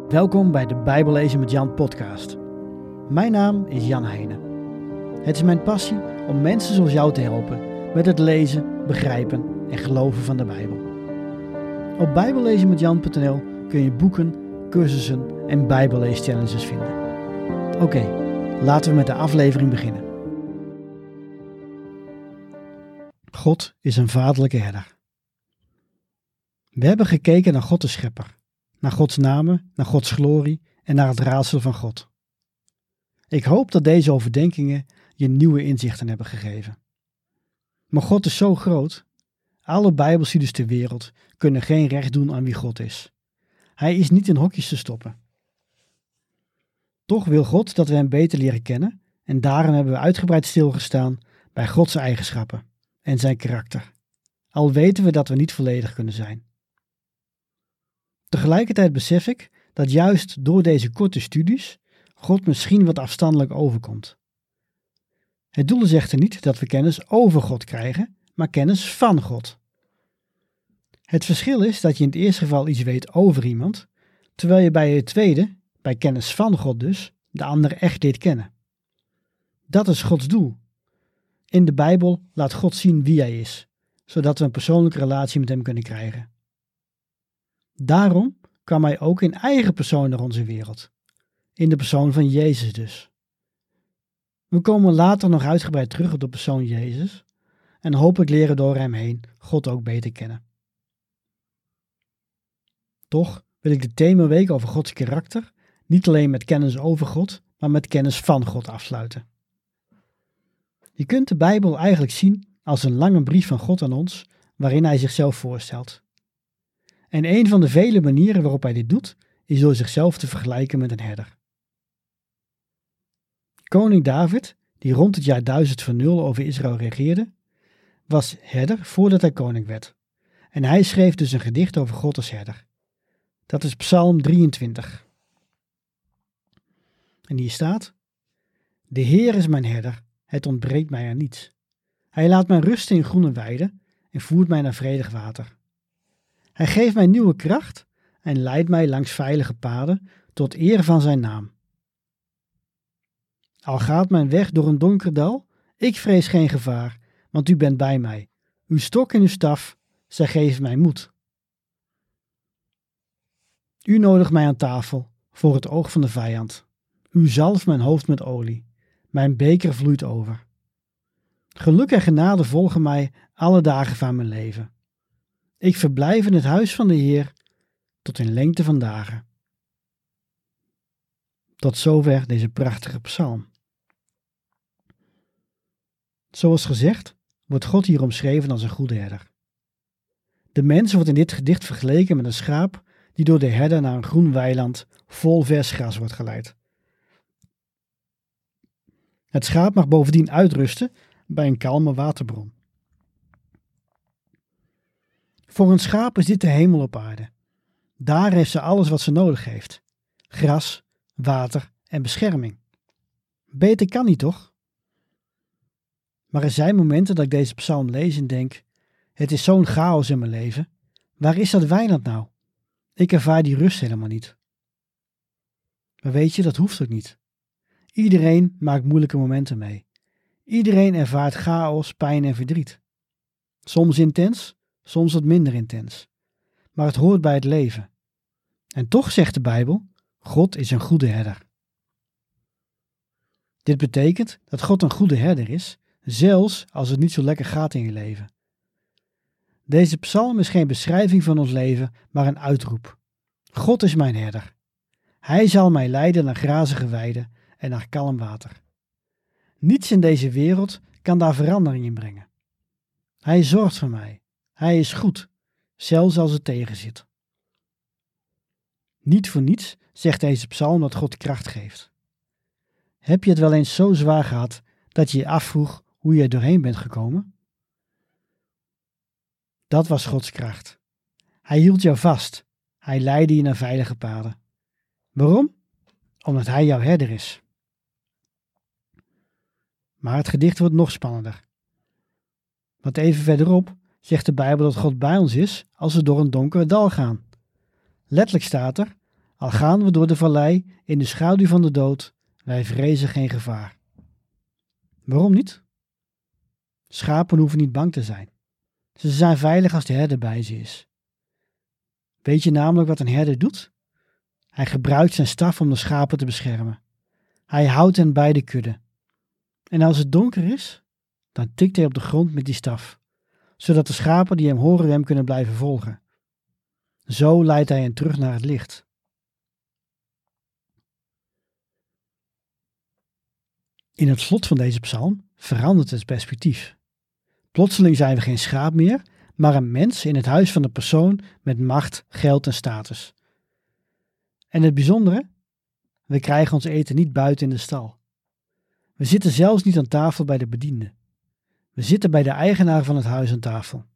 Welkom bij de Bijbellezen met Jan podcast. Mijn naam is Jan Heijnen. Het is mijn passie om mensen zoals jou te helpen met het lezen, begrijpen en geloven van de Bijbel. Op bijbellezenmetjan.nl kun je boeken, cursussen en Bijbelleeschallenges vinden. Oké, laten we met de aflevering beginnen. God is een vaderlijke herder. We hebben gekeken naar God de Schepper, naar Gods namen, naar Gods glorie en naar het raadsel van God. Ik hoop dat deze overdenkingen je nieuwe inzichten hebben gegeven. Maar God is zo groot. Alle Bijbelstudies ter wereld kunnen geen recht doen aan wie God is. Hij is niet in hokjes te stoppen. Toch wil God dat we hem beter leren kennen en daarom hebben we uitgebreid stilgestaan bij Gods eigenschappen en zijn karakter. Al weten we dat we niet volledig kunnen zijn. Tegelijkertijd besef ik dat juist door deze korte studies God misschien wat afstandelijk overkomt. Het doel is echter niet dat we kennis over God krijgen, maar kennis van God. Het verschil is dat je in het eerste geval iets weet over iemand, terwijl je bij het tweede, bij kennis van God dus, de ander echt leert kennen. Dat is Gods doel. In de Bijbel laat God zien wie hij is, zodat we een persoonlijke relatie met hem kunnen krijgen. Daarom kwam hij ook in eigen persoon naar onze wereld. In de persoon van Jezus dus. We komen later nog uitgebreid terug op de persoon Jezus en hopelijk leren door hem heen God ook beter kennen. Toch wil ik de themaweek over Gods karakter niet alleen met kennis over God, maar met kennis van God afsluiten. Je kunt de Bijbel eigenlijk zien als een lange brief van God aan ons, waarin hij zichzelf voorstelt. En een van de vele manieren waarop hij dit doet, is door zichzelf te vergelijken met een herder. Koning David, die rond het jaar 1000 voor 0 over Israël regeerde, was herder voordat hij koning werd. En hij schreef dus een gedicht over God als herder. Dat is Psalm 23. En hier staat: De Heer is mijn herder, het ontbreekt mij aan niets. Hij laat mij rusten in groene weiden en voert mij naar vredig water. Hij geeft mij nieuwe kracht en leidt mij langs veilige paden tot eer van zijn naam. Al gaat mijn weg door een donker dal, ik vrees geen gevaar, want u bent bij mij. Uw stok en uw staf, zij geven mij moed. U nodigt mij aan tafel voor het oog van de vijand. U zalft mijn hoofd met olie. Mijn beker vloeit over. Geluk en genade volgen mij alle dagen van mijn leven. Ik verblijf in het huis van de Heer tot in lengte van dagen. Tot zover deze prachtige psalm. Zoals gezegd wordt God hier omschreven als een goede herder. De mens wordt in dit gedicht vergeleken met een schaap die door de herder naar een groen weiland vol vers gras wordt geleid. Het schaap mag bovendien uitrusten bij een kalme waterbron. Voor een schaap is dit de hemel op aarde. Daar heeft ze alles wat ze nodig heeft: gras, water en bescherming. Beter kan niet, toch? Maar er zijn momenten dat ik deze psalm lees en denk: het is zo'n chaos in mijn leven. Waar is dat weiland nou? Ik ervaar die rust helemaal niet. Maar weet je, dat hoeft ook niet. Iedereen maakt moeilijke momenten mee. Iedereen ervaart chaos, pijn en verdriet. Soms intens, soms wat minder intens. Maar het hoort bij het leven. En toch zegt de Bijbel: God is een goede herder. Dit betekent dat God een goede herder is, zelfs als het niet zo lekker gaat in je leven. Deze psalm is geen beschrijving van ons leven, maar een uitroep. God is mijn herder. Hij zal mij leiden naar grazige weiden en naar kalm water. Niets in deze wereld kan daar verandering in brengen. Hij zorgt voor mij. Hij is goed, zelfs als het tegenzit. Niet voor niets zegt deze psalm dat God kracht geeft. Heb je het wel eens zo zwaar gehad dat je je afvroeg hoe je er doorheen bent gekomen? Dat was Gods kracht. Hij hield jou vast. Hij leidde je naar veilige paden. Waarom? Omdat hij jouw herder is. Maar het gedicht wordt nog spannender. Want even verderop zegt de Bijbel dat God bij ons is als we door een donker dal gaan. Letterlijk staat er: Al gaan we door de vallei in de schaduw van de dood, wij vrezen geen gevaar. Waarom niet? Schapen hoeven niet bang te zijn. Ze zijn veilig als de herder bij ze is. Weet je namelijk wat een herder doet? Hij gebruikt zijn staf om de schapen te beschermen. Hij houdt hen bij de kudde. En als het donker is, dan tikt hij op de grond met die staf, zodat de schapen die hem horen hem kunnen blijven volgen. Zo leidt hij hen terug naar het licht. In het slot van deze psalm verandert het perspectief. Plotseling zijn we geen schaap meer, maar een mens in het huis van een persoon met macht, geld en status. En het bijzondere? We krijgen ons eten niet buiten in de stal. We zitten zelfs niet aan tafel bij de bediende. We zitten bij de eigenaar van het huis aan tafel.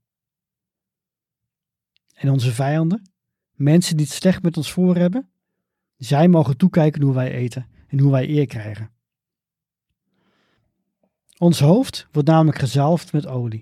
En onze vijanden, mensen die het slecht met ons voor hebben, zij mogen toekijken hoe wij eten en hoe wij eer krijgen. Ons hoofd wordt namelijk gezalfd met olie.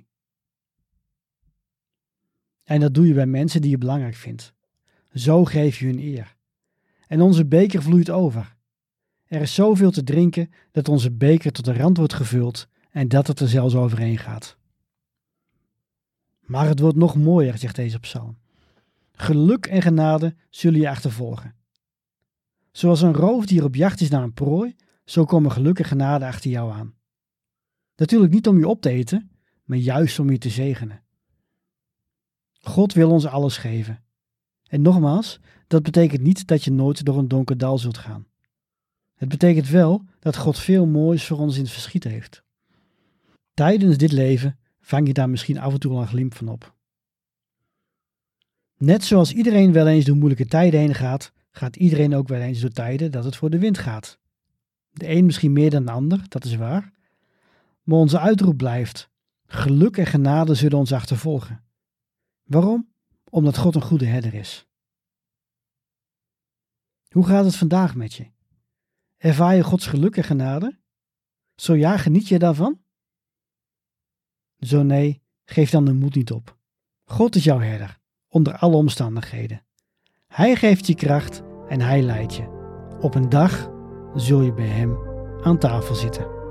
En dat doe je bij mensen die je belangrijk vindt. Zo geef je hun eer. En onze beker vloeit over. Er is zoveel te drinken dat onze beker tot de rand wordt gevuld en dat het er zelfs overheen gaat. Maar het wordt nog mooier, zegt deze psalm. Geluk en genade zullen je achtervolgen. Zoals een roofdier op jacht is naar een prooi, zo komen geluk en genade achter jou aan. Natuurlijk niet om je op te eten, maar juist om je te zegenen. God wil ons alles geven. En nogmaals, dat betekent niet dat je nooit door een donker dal zult gaan. Het betekent wel dat God veel moois voor ons in het verschiet heeft. Tijdens dit leven vang je daar misschien af en toe al een glimp van op. Net zoals iedereen wel eens door moeilijke tijden heen gaat, gaat iedereen ook wel eens door tijden dat het voor de wind gaat. De een misschien meer dan de ander, dat is waar. Maar onze uitroep blijft: geluk en genade zullen ons achtervolgen. Waarom? Omdat God een goede herder is. Hoe gaat het vandaag met je? Ervaar je Gods geluk en genade? Zo ja, geniet je daarvan? Zo nee, geef dan de moed niet op. God is jouw herder, onder alle omstandigheden. Hij geeft je kracht en hij leidt je. Op een dag zul je bij hem aan tafel zitten.